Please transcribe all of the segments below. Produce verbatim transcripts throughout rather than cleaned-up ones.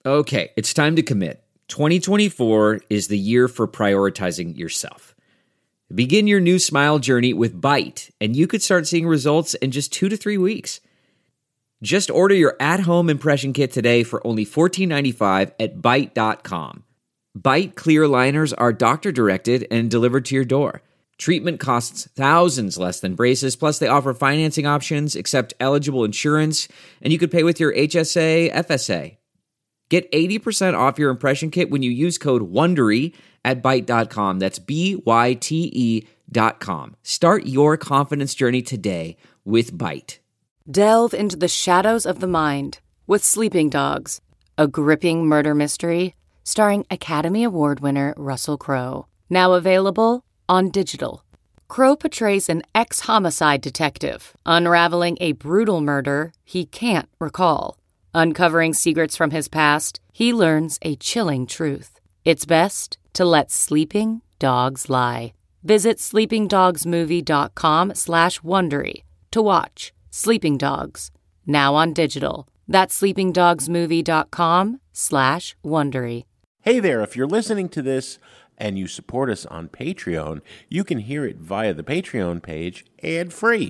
Okay, it's time to commit. twenty twenty-four is the year for prioritizing yourself. Begin your new smile journey with Byte, and you could start seeing results in just two to three weeks. Just order your at-home impression kit today for only fourteen ninety-five at byte dot com. Byte clear aligners are doctor-directed and delivered to your door. Treatment costs thousands less than braces, plus they offer financing options, accept eligible insurance, and you could pay with your H S A, F S A. Get eighty percent off your impression kit when you use code WONDERY at byte dot com. That's B Y T E dot com. Start your confidence journey today with Byte. Delve into the shadows of the mind with Sleeping Dogs, a gripping murder mystery starring Academy Award winner Russell Crowe. Now available on digital. Crowe portrays an ex-homicide detective unraveling a brutal murder he can't recall. Uncovering secrets from his past, he learns a chilling truth. It's best to let sleeping dogs lie. Visit sleepingdogsmovie.com slash Wondery to watch Sleeping Dogs, now on digital. That's sleepingdogsmovie.com slash Wondery. Hey there, if you're listening to this and you support us on Patreon, you can hear it via the Patreon page ad-free.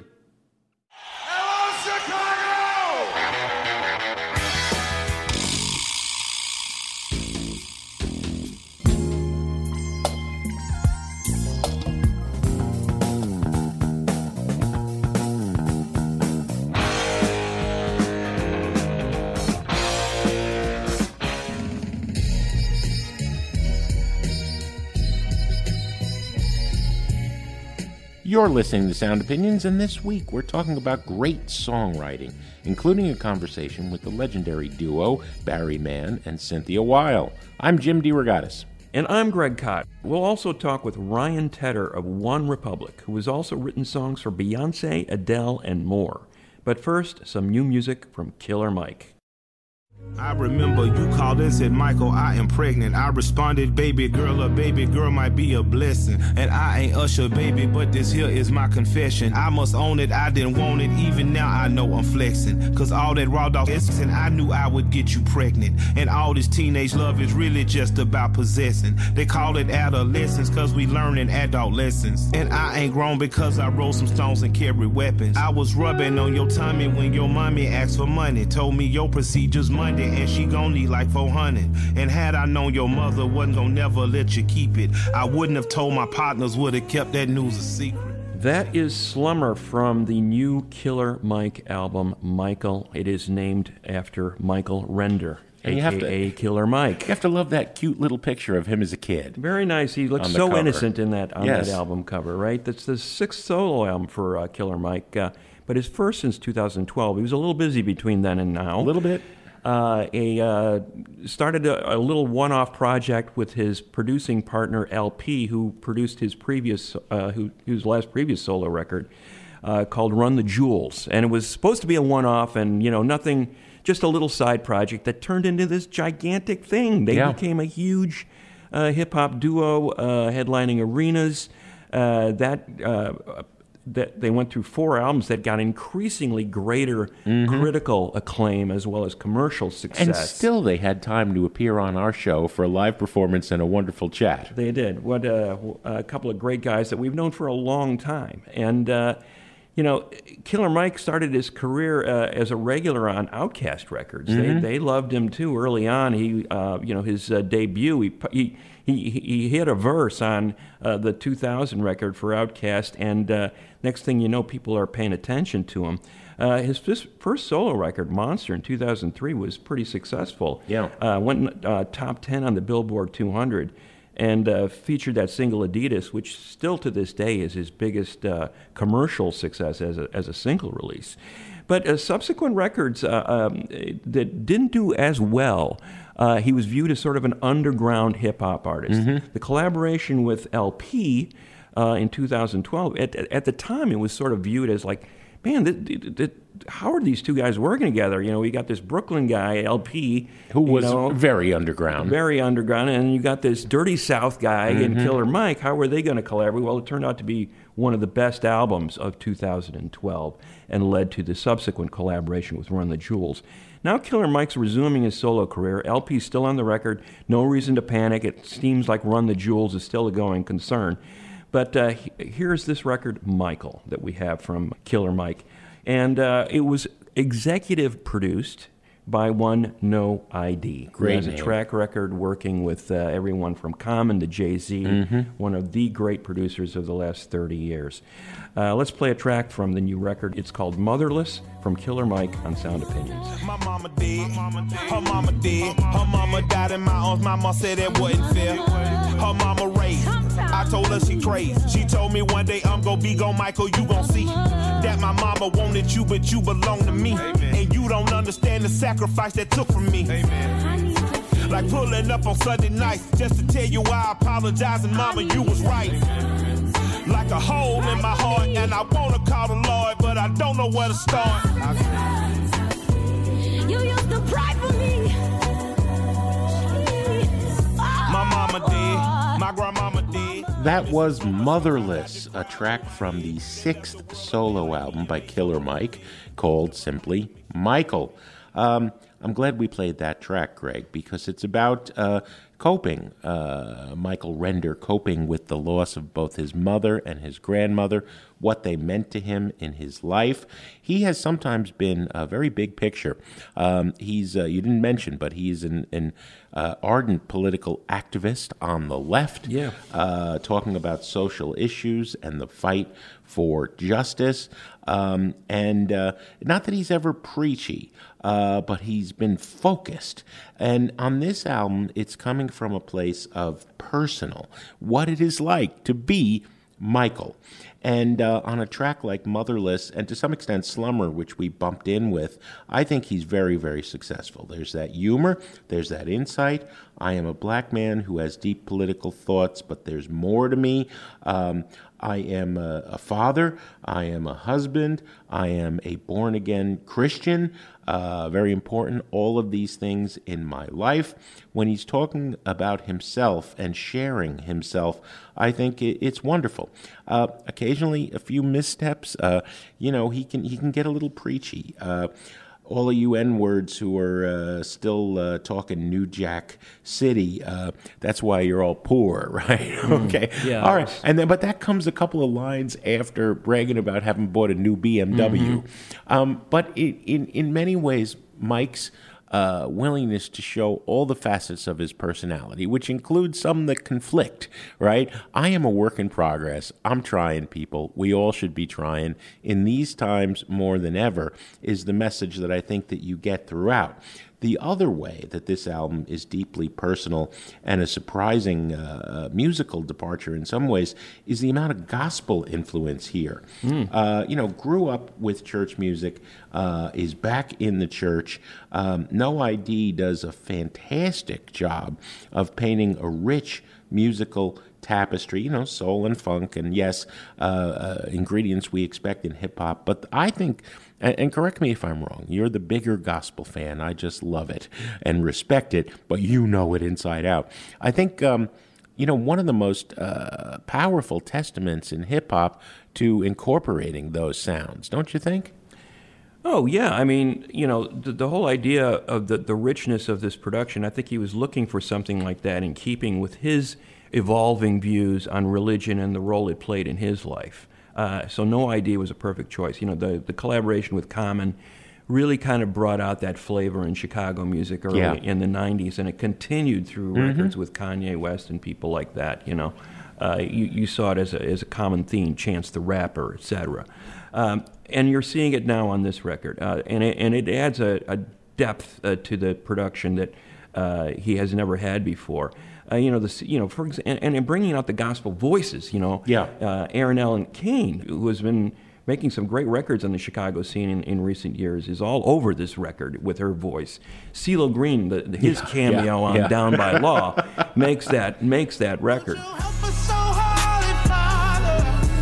You're listening to Sound Opinions, and this week we're talking about great songwriting, including a conversation with the legendary duo Barry Mann and Cynthia Weil. I'm Jim DeRogatis. And I'm Greg Kot. We'll also talk with Ryan Tedder of One Republic, who has also written songs for Beyonce, Adele, and more. But first, some new music from Killer Mike. I remember you called and said, Michael, I am pregnant. I responded, baby girl, a baby girl might be a blessing. And I ain't Usher, baby, but this here is my confession. I must own it, I didn't want it, even now I know I'm flexing. Cause all that raw dog essence, and I knew I would get you pregnant. And all this teenage love is really just about possessing. They call it adolescence, cause we learning adult lessons. And I ain't grown because I rolled some stones and carry weapons. I was rubbing on your tummy when your mommy asked for money. Told me your procedure's Monday, and she gon' need like four hundred. And had I known your mother wasn't gon' never let you keep it, I wouldn't have told my partners, would have kept that news a secret. That is Slumber from the new Killer Mike album, Michael. It is named after Michael Render, And you a have k a. to- Killer Mike. You have to love that cute little picture of him as a kid. Very nice. He looks On the so cover. innocent in that on Yes. that album cover, right? That's the sixth solo album for uh, Killer Mike, uh, but his first since two thousand twelve. He was a little busy between then and now. A little bit. Uh, a uh, started a, a little one-off project with his producing partner L P, who produced his previous, uh, who his last previous solo record, uh, called "Run the Jewels," and it was supposed to be a one-off, and you know nothing, just a little side project that turned into this gigantic thing. They Yeah. became a huge uh, hip-hop duo, uh, headlining arenas. Uh, that. Uh, That they went through four albums that got increasingly greater critical acclaim as well as commercial success. And still they had time to appear on our show for a live performance and a wonderful chat. They did. What uh, a couple of great guys that we've known for a long time. And, uh, you know, Killer Mike started his career uh, as a regular on Outkast Records. Mm-hmm. They they loved him, too, early on. He, uh, you know, his uh, debut, he, he he he hit a verse on uh, the two thousand record for Outkast, and uh, next thing you know, people are paying attention to him. Uh, his first, first solo record, Monster, in two thousand three, was pretty successful. Yeah. Uh, went uh, top ten on the Billboard two hundred, and uh, featured that single Adidas, which still to this day is his biggest uh, commercial success as a, as a single release. But uh, subsequent records uh, um, that didn't do as well, uh, he was viewed as sort of an underground hip-hop artist. Mm-hmm. The collaboration with L P uh, in two thousand twelve, at, at the time it was sort of viewed as like, man, th- th- th- how are these two guys working together? You know, we got this Brooklyn guy, L P, Who was you know, very underground. very underground, and you got this Dirty South guy Mm-hmm. and Killer Mike. How were they going to collaborate? Well, it turned out to be one of the best albums of two thousand twelve and led to the subsequent collaboration with Run the Jewels. Now Killer Mike's resuming his solo career. L P's still on the record. No reason to panic. It seems like Run the Jewels is still a going concern. But uh, here's this record, Michael, that we have from Killer Mike. And uh, it was executive produced by one No I D. Great He has a name. track record working with uh, everyone from Common to Jay-Z, Mm-hmm. one of the great producers of the last thirty years. Uh, let's play a track from the new record. It's called Motherless from Killer Mike on Sound Opinions. My mama dead, her mama dead, her mama died in my arms, my mama said it wasn't fair. Her mama raised, I told her she crazy. She told me one day I'm gonna be gone, Michael, you gon' see that my mama wanted you, but you belong to me. And you don't understand the sacrifice that took from me. Like pulling up on Sunday nights just to tell you why I apologize, and mama, you was right. Like a hole in my heart, and I wanna call the Lord, but I don't know where to start. You used to cry for me. My mama did, my grandmama did. That was Motherless, a track from the sixth solo album by Killer Mike called simply Michael. Um, I'm glad we played that track, Greg, because it's about uh, coping, uh, Michael Render coping with the loss of both his mother and his grandmother, what they meant to him in his life. He has sometimes been a very big picture. Um, he's, uh, you didn't mention, but he's an, an uh, ardent political activist on the left, Yeah. uh, talking about social issues and the fight for justice. Um, and uh, not that he's ever preachy, uh, but he's been focused. And on this album, it's coming from a place of personal, what it is like to be Michael. And uh, on a track like Motherless, and to some extent Slumber, which we bumped in with, I think he's very, very successful. There's that humor, there's that insight. I am a black man who has deep political thoughts, but there's more to me. Um, I am a, a father, I am a husband, I am a born-again Christian, uh, very important, all of these things in my life. When he's talking about himself and sharing himself, I think it, it's wonderful. Uh, occasionally, a few missteps, uh, you know, he can, he can get a little preachy. Uh, all of you N-words who are uh, still uh, talking New Jack City, uh, that's why you're all poor, right? Okay. Yeah. All right. And then, but that comes a couple of lines after bragging about having bought a new B M W. Mm-hmm. Um, but it, in in many ways, Mike's uh, willingness to show all the facets of his personality, which includes some that conflict, right? I am a work in progress. I'm trying, people. We all should be trying. In these times, more than ever, is the message that I think that you get throughout. The other way that this album is deeply personal and a surprising uh, musical departure in some ways is the amount of gospel influence here. Mm. Uh, you know, grew up with church music, uh, is back in the church. Um, No I D does a fantastic job of painting a rich musical tapestry, you know, soul and funk, and yes, uh, uh, ingredients we expect in hip-hop. But I think, and, and correct me if I'm wrong, you're the bigger gospel fan. I just love it and respect it, but you know it inside out. I think, um, you know, one of the most uh, powerful testaments in hip-hop to incorporating those sounds, don't you think? Oh, yeah. I mean, you know, the, the whole idea of the, the richness of this production, I think he was looking for something like that in keeping with his evolving views on religion and the role it played in his life. Uh, so No I D was a perfect choice. You know, the, the collaboration with Common really kind of brought out that flavor in Chicago music early Yeah. in the nineties, and it continued through Mm-hmm. records with Kanye West and people like that, you know. Uh, you, you saw it as a, as a common theme, Chance the Rapper, et cetera. Um, and you're seeing it now on this record. Uh, and, it, and it adds a, a depth uh, to the production that uh, he has never had before. Uh, you know, the, you know, for ex- and, and in bringing out the gospel voices, you know, Yeah. uh, Aaron Allen Kane, who has been making some great records on the Chicago scene in, in recent years, is all over this record with her voice. CeeLo Green, the, the, his Yeah, cameo yeah, on yeah. Down by Law, makes that makes that record. Help us so holy, Father,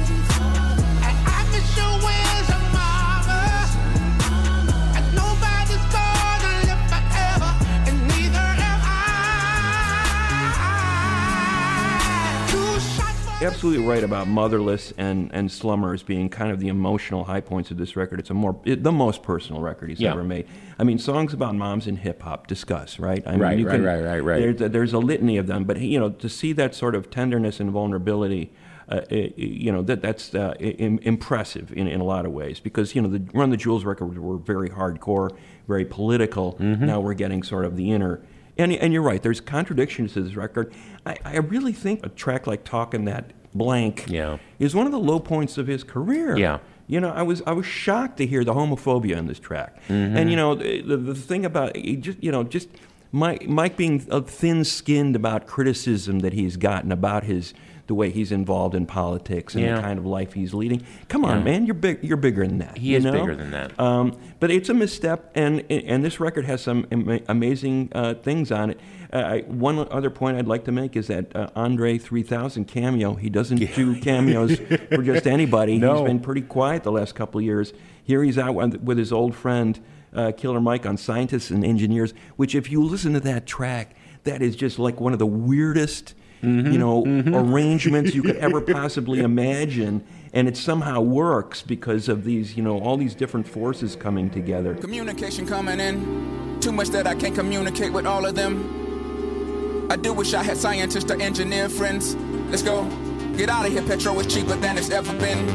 and I miss your ways of mama, and nobody's gonna live forever, and neither am I. Two shots for absolutely right about Motherless and, and Slummers being kind of the emotional high points of this record. It's a more it, the most personal record he's Yeah. ever made. I mean, songs about moms in hip hop, discuss, right? I mean, Right, you right, right, right, right. There's a, there's a litany of them, but you know, to see that sort of tenderness and vulnerability, uh, it, you know, that that's uh, im- impressive in, in a lot of ways. Because you know, the Run the Jewels records were very hardcore, very political. Mm-hmm. Now we're getting sort of the inner. And, and you're right, there's contradictions to this record. I, I really think a track like Talkin' That Blank Yeah. is one of the low points of his career. Yeah. You know, I was I was shocked to hear the homophobia in this track. Mm-hmm. And, you know, the, the, the thing about, it just you know, just Mike, Mike being uh, thin-skinned about criticism that he's gotten about his the way he's involved in politics and Yeah. the kind of life he's leading. Come on, Yeah. man, you're big. You're bigger than that. He you is know? bigger than that. Um, but it's a misstep, and and this record has some ama- amazing uh, things on it. Uh, I, one other point I'd like to make is that uh, Andre three thousand cameo. He doesn't do cameos for just anybody. No. He's been pretty quiet the last couple of years. Here he's out with with his old friend uh, Killer Mike on Scientists and Engineers. Which, if you listen to that track, that is just like one of the weirdest. Mm-hmm, You know, arrangements you could ever possibly imagine, and it somehow works because of these, you know, all these different forces coming together. Communication coming in, too much that I can't communicate with all of them. I do wish I had scientists or engineer friends. Let's go, get out of here, petrol is cheaper than it's ever been.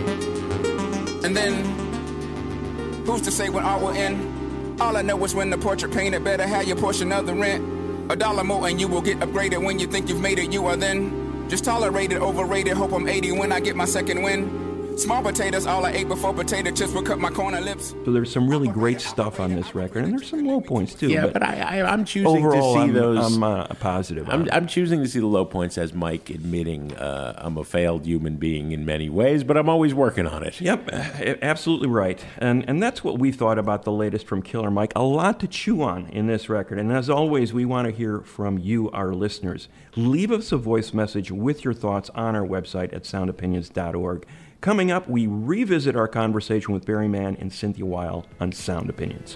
And then, who's to say when art will end? All I know is when the portrait painted, better have your portion of the rent. A dollar more and you will get upgraded. When you think you've made it, you are then just tolerated, overrated. Hope I'm eighty when I get my second win. Small potatoes, all I ate before potato chips would cut my corner lips. So there's some really great stuff on this record, and there's some low points too. Yeah, but, but I, I, I'm choosing overall, to see I'm, those. I'm uh, positive. on I'm, it. I'm choosing to see the low points as Mike admitting uh, I'm a failed human being in many ways, but I'm always working on it. Yep, a- absolutely right. And and that's what we thought about the latest from Killer Mike. A lot to chew on in this record. And as always, we want to hear from you, our listeners. Leave us a voice message with your thoughts on our website at sound opinions dot org. Coming up, we revisit our conversation with Barry Mann and Cynthia Weil on Sound Opinions.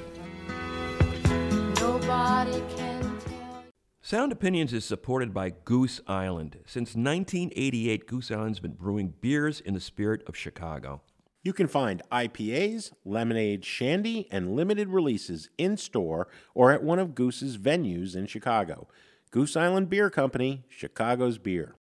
Nobody can tell. Sound Opinions is supported by Goose Island. Since nineteen eighty-eight, Goose Island's been brewing beers in the spirit of Chicago. You can find I P As, lemonade, shandy, and limited releases in-store or at one of Goose's venues in Chicago. Goose Island Beer Company, Chicago's beer.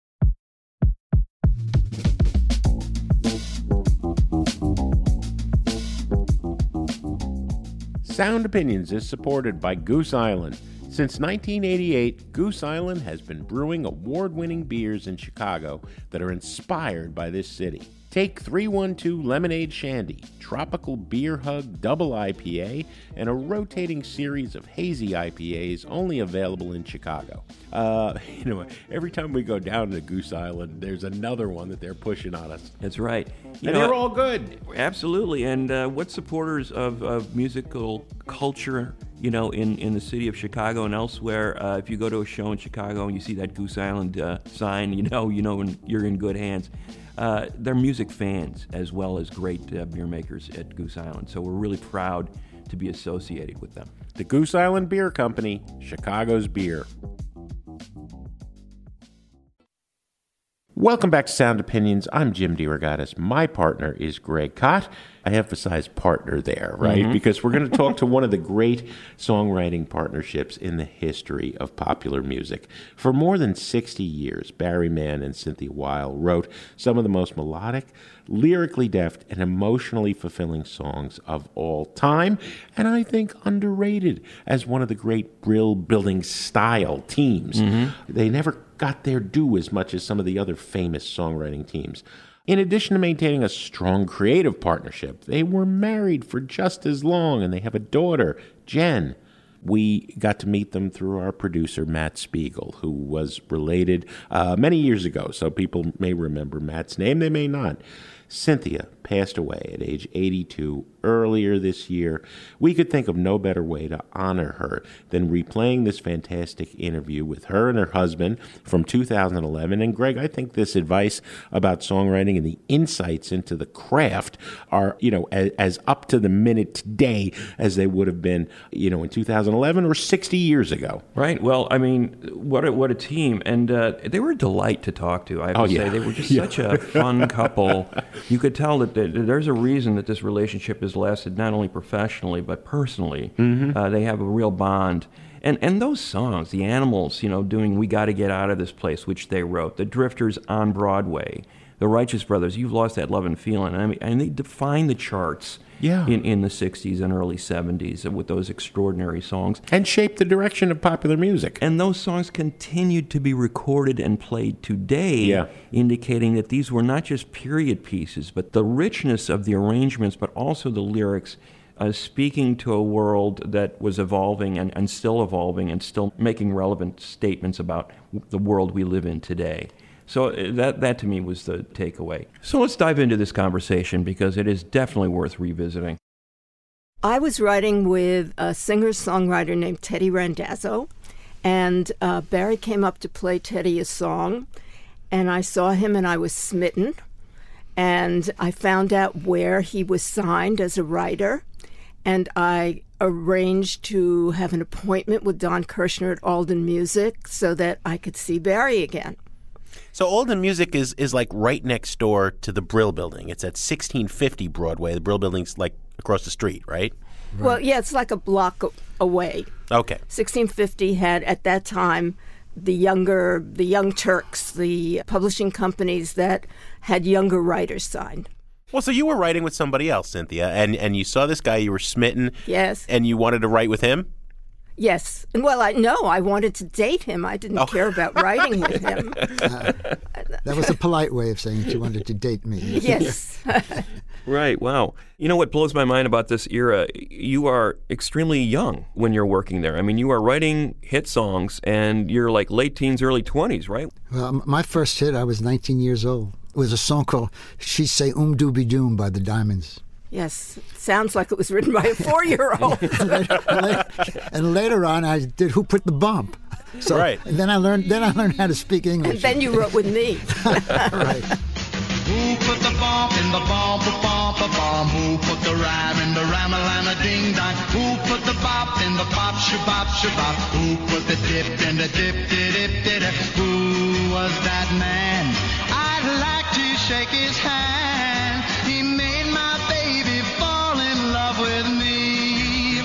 Sound Opinions is supported by Goose Island. Since nineteen eighty-eight, Goose Island has been brewing award-winning beers in Chicago that are inspired by this city. Take three one two Lemonade Shandy, Tropical Beer Hug Double I P A, and a rotating series of hazy I P As only available in Chicago. Uh, you know, every time we go down to Goose Island, there's another one that they're pushing on us. That's right. You And know, they're all good. Absolutely. And uh, what supporters of, of musical culture, you know, in, in the city of Chicago and elsewhere, uh, if you go to a show in Chicago and you see that Goose Island uh, sign, you know, you know when you're in good hands. Uh, they're music fans as well as great uh, beer makers at Goose Island. So we're really proud to be associated with them. The Goose Island Beer Company, Chicago's beer. Welcome back to Sound Opinions. I'm Jim DeRogatis. My partner is Greg Kot. I emphasize partner there, right? Mm-hmm. Because we're going to talk to one of the great songwriting partnerships in the history of popular music. For more than sixty years, Barry Mann and Cynthia Weil wrote some of the most melodic, lyrically deft, and emotionally fulfilling songs of all time, and I think underrated as one of the great brill-building style teams. Mm-hmm. They never got their due as much as some of the other famous songwriting teams. In addition to maintaining a strong creative partnership, they were married for just as long, and they have a daughter, Jen. We got to meet them through our producer, Matt Spiegel, who was related uh, many years ago, so people may remember Matt's name, they may not. Cynthia passed away at age eighty-two earlier this year. We could think of no better way to honor her than replaying this fantastic interview with her and her husband from two thousand eleven. And Greg, I think this advice about songwriting and the insights into the craft are, you know, as, as up to the minute today as they would have been, you know, in two thousand eleven or sixty years ago. Right. Well, I mean, what a, what a team. And uh, they were a delight to talk to, I have Oh, to yeah. say. They were just Yeah. such a fun couple. You could tell that th- there's a reason that this relationship has lasted not only professionally, but personally. Mm-hmm. Uh, they have a real bond. And and those songs, the Animals, you know, doing We Gotta Get Out of This Place, which they wrote, the Drifters on Broadway, the Righteous Brothers, You've Lost That Love and Feeling. I mean, and they defined the charts Yeah. in, in the sixties and early seventies with those extraordinary songs. And shaped the direction of popular music. And those songs continued to be recorded and played today, Yeah. indicating that these were not just period pieces, but the richness of the arrangements, but also the lyrics, uh, speaking to a world that was evolving and, and still evolving and still making relevant statements about the world we live in today. So uh, that, that to me was the takeaway. So let's dive into this conversation because it is definitely worth revisiting. I was writing with a singer-songwriter named Teddy Randazzo, and uh, Barry came up to play Teddy a song, and I saw him and I was smitten, and I found out where he was signed as a writer, and I arranged to have an appointment with Don Kirshner at Alden Music so that I could see Barry again. So Alden Music is, is like right next door to the Brill Building. It's at sixteen fifty Broadway. The Brill Building's like across the street, right? Well, yeah, it's like a block a- away. Okay. sixteen fifty had, at that time, the younger, the Young Turks, the publishing companies that had younger writers signed. Well, so you were writing with somebody else, Cynthia, and, and you saw this guy, you were smitten. Yes. And you wanted to write with him? Yes. Well, I no, I wanted to date him. I didn't Oh. care about writing with him. Uh, that was a polite way of saying that you wanted to date me. Yes. Right, wow. You know what blows my mind about this era? You are extremely young when you're working there. I mean, you are writing hit songs and you're like late teens, early twenties, right? Well, m- my first hit, I was nineteen years old. It was a song called She Say Um Dooby Doom by the Diamonds. Yes. Sounds like it was written by a four-year-old. and, later, and later- and later on, I did Who Put the Bump. So, Right. And then I learned. Then I learned how to speak English. And then you wrote with me. Right. Who put the bump in the bump, a bump, a bomb? Who put the rhyme in the rhyme, a lime, a ding dong? Who put the bop in the bop, shabop, shabop? Who put the dip in the dip, dip, dip, dip, dip? Who was that man? I'd like to shake his hand. He made my baby fall in love with me.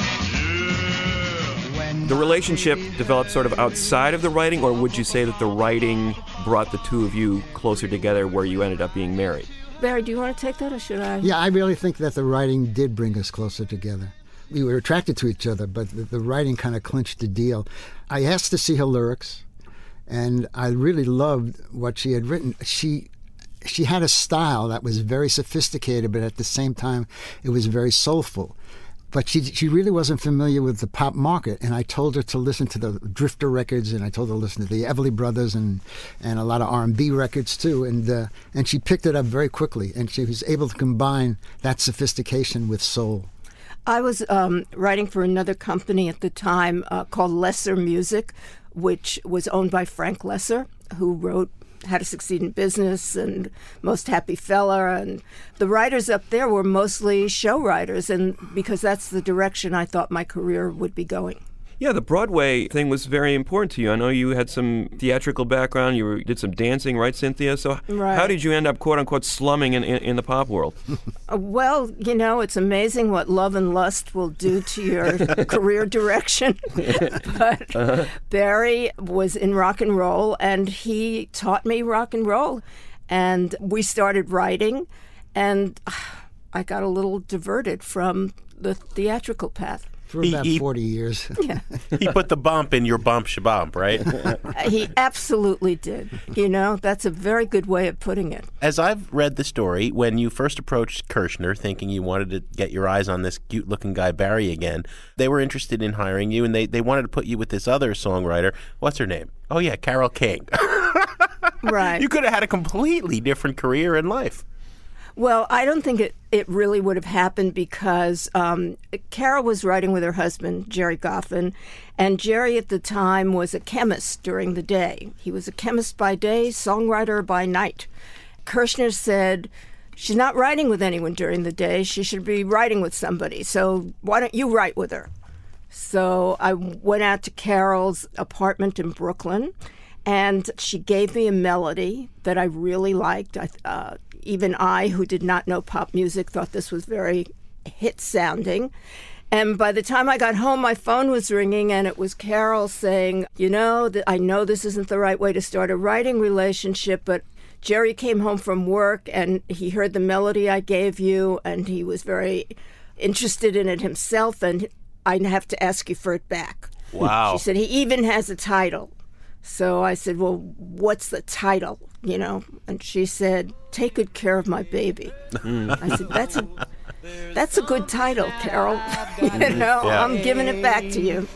When The relationship developed sort of outside of the writing, or would you say that the writing brought the two of you closer together where you ended up being married? Barry, do you want to take that or should I? Yeah, I really think that the writing did bring us closer together. We were attracted to each other, but the, the writing kind of clinched the deal. I asked to see her lyrics, and I really loved what she had written. She she had a style that was very sophisticated, but at the same time, it was very soulful. But she she really wasn't familiar with the pop market, and I told her to listen to the Drifter records, and I told her to listen to the Everly Brothers and and a lot of R and B records too, and uh, and she picked it up very quickly, and she was able to combine that sophistication with soul. I was um, writing for another company at the time uh, called Lesser Music, which was owned by Frank Lesser, who wrote How to Succeed in Business and Most Happy Fella. And the writers up there were mostly show writers, and because that's the direction I thought my career would be going. Yeah, the Broadway thing was very important to you. I know you had some theatrical background. You were, did some dancing, right, Cynthia? So Right. how did you end up, quote-unquote, slumming in, in, in the pop world? Uh, well, you know, it's amazing what love and lust will do to your career direction. But Uh-huh. Barry was in rock and roll, and he taught me rock and roll. And we started writing, and uh, I got a little diverted from the theatrical path. For He- about he- forty years. Yeah, He put the bump in your bump shabump, right? he absolutely did. You know, that's a very good way of putting it. As I've read the story, when you first approached Kirshner thinking you wanted to get your eyes on this cute-looking guy Barry again, they were interested in hiring you, and they, they wanted to put you with this other songwriter. What's her name? Oh, yeah, Carole King. Right. You could have had a completely different career in life. Well, I don't think it, it really would have happened because um, Carol was writing with her husband, Jerry Goffin, and Jerry at the time was a chemist during the day. He was a chemist by day, songwriter by night. Kirshner said, she's not writing with anyone during the day. She should be writing with somebody. So why don't you write with her? So I went out to Carol's apartment in Brooklyn, and she gave me a melody that I really liked. I, uh, even I, who did not know pop music, thought this was very hit-sounding. And by the time I got home, my phone was ringing, and it was Carol saying, you know, th- I know this isn't the right way to start a writing relationship, but Jerry came home from work, and he heard the melody I gave you, and he was very interested in it himself, and I have to ask you for it back. Wow. She said, he even has a title. So I said, well, what's the title, you know? And she said, Take Good Care of My Baby. I said, that's a, that's a good title, Carol. you know, Yeah. I'm giving it back to you.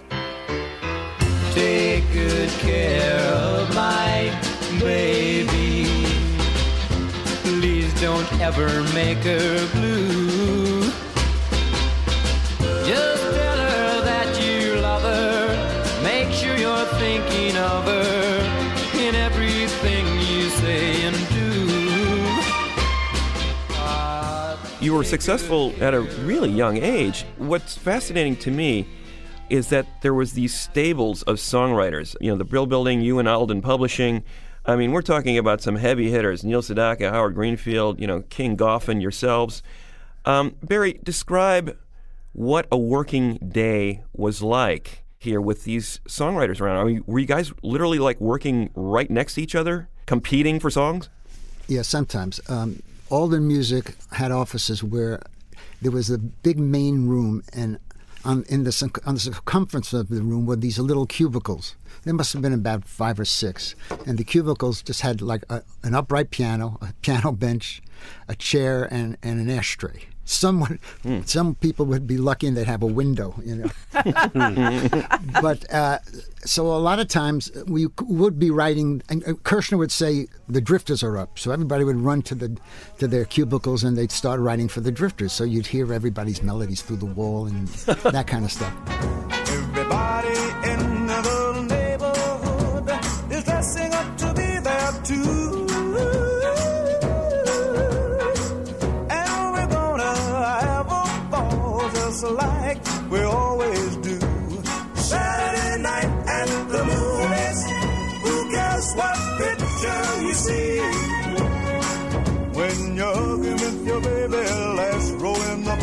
Take good care of my baby. Please don't ever make her blue. Just tell her that you love her. Make sure you're thinking of her in everything you say and do. Uh, You were successful at a really young age. What's fascinating to me is that there was these stables of songwriters. You know, the Brill Building, you and Alden Publishing. I mean, we're talking about some heavy hitters: Neil Sedaka, Howard Greenfield, you know, King Goffin, yourselves. Um, Barry, describe what a working day was like here with these songwriters around. I mean, were you guys literally like working right next to each other, competing for songs? Yeah, sometimes. Um, Alden Music had offices where there was a big main room, and on in the circ- on the circumference of the room were these little cubicles. There must have been about five or six, and the cubicles just had like a, an upright piano, a piano bench, a chair, and, and an ashtray. Someone, mm. Some people would be lucky and they'd have a window, you know. But uh, so a lot of times we would be writing, and Kirshner would say the Drifters are up, so everybody would run to the to their cubicles and they'd start writing for the Drifters. So you'd hear everybody's melodies through the wall and that kind of stuff. Everybody in the neighborhood is dressing up to be there too. Like we always do. Saturday night at the movies. Who cares what picture you see? When you're hugging with your baby, let's roll in the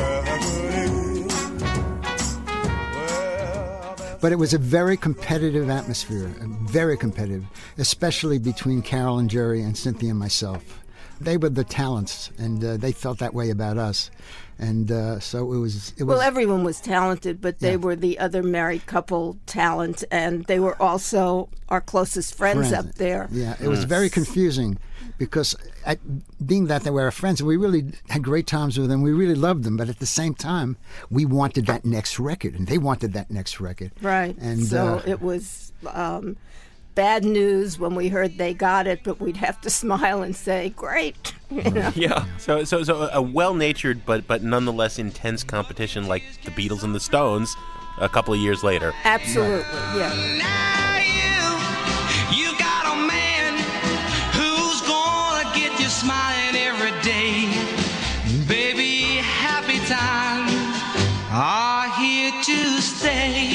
balcony. But it was a very competitive atmosphere, very competitive, especially between Carol and Jerry and Cynthia and myself. They were the talents, and uh, they felt that way about us. And uh, so it was, it was... Well, everyone was talented, but they Yeah. were the other married couple talent, and they were also our closest friends, friends. up there. Yeah, it was very confusing because at, being that they were our friends, we really had great times with them. We really loved them, but at the same time, we wanted that next record, and they wanted that next record. Right. And so uh, it was um, bad news when we heard they got it, but we'd have to smile and say, great. You know? Yeah. So, so, so a well-natured but but nonetheless intense competition like the Beatles and the Stones a couple of years later. Absolutely, yeah. Now you, you got a man who's gonna get you smiling every day. Baby, happy times are here to stay.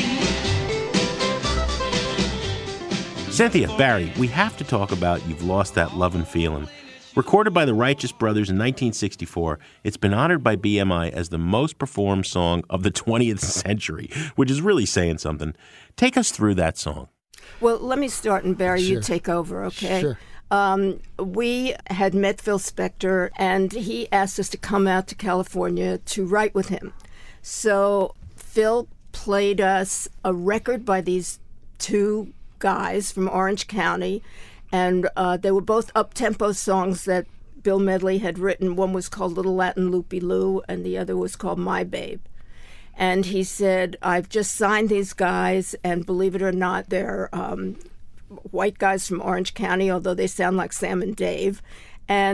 Cynthia, Barry, we have to talk about You've Lost That Lovin' Feelin'. Recorded by the Righteous Brothers in nineteen sixty-four, it's been honored by B M I as the most performed song of the twentieth century, which is really saying something. Take us through that song. Well, let me start, and Barry, Sure. you take over, okay? Sure. Um, we had met Phil Spector, and he asked us to come out to California to write with him. So Phil played us a record by these two guys from Orange County, and uh, they were both up-tempo songs that Bill Medley had written. One was called Little Latin Loopy Loo, and the other was called My Babe. And he said, I've just signed these guys, and believe it or not, they're um, white guys from Orange County, although they sound like Sam and Dave. And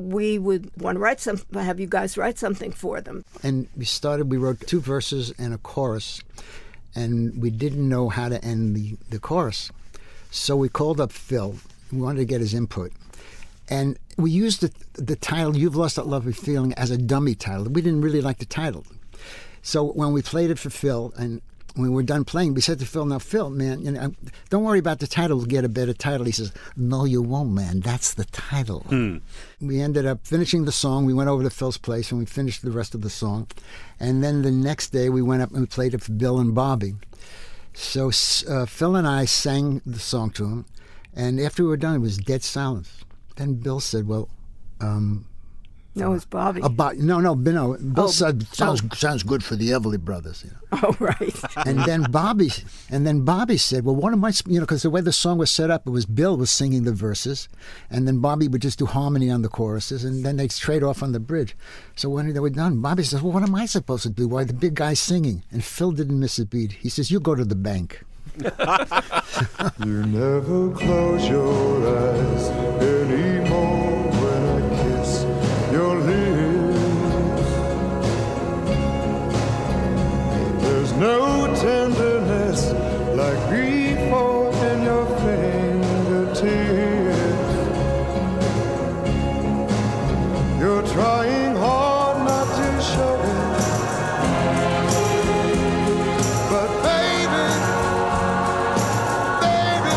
we would want to write some, have you guys write something for them. And we started, we wrote two verses and a chorus, and we didn't know how to end the, the chorus. So we called up Phil. We wanted to get his input. And we used the, the title, You've Lost That Lovely Feeling, as a dummy title. We didn't really like the title. So when we played it for Phil, and when we were done playing, we said to Phil, now, Phil, man, you know, don't worry about the title. We'll get a better title. He says, no, you won't, man. That's the title. Hmm. We ended up finishing the song. We went over to Phil's place, and we finished the rest of the song. And then the next day, we went up and we played it for Bill and Bobby. So uh, Phil and I sang the song to him, and after we were done, it was dead silence. Then Bill said, well... Um, No, it's Bobby. About, no, no, no. Bill Oh, said, sounds, oh. sounds good for the Everly Brothers. You know. Oh, right. And then Bobby, and then Bobby said, "Well, what am I?" You know, because the way the song was set up, it was Bill was singing the verses, and then Bobby would just do harmony on the choruses, and then they'd trade off on the bridge. So when they were done, Bobby says, "Well, what am I supposed to do? Why the big guy's singing?" And Phil didn't miss a beat. He says, "You go to the bank." You never close your eyes anymore when I kiss your lips. There's no tenderness like before in your fingertips. You're trying hard not to show it, but baby, baby,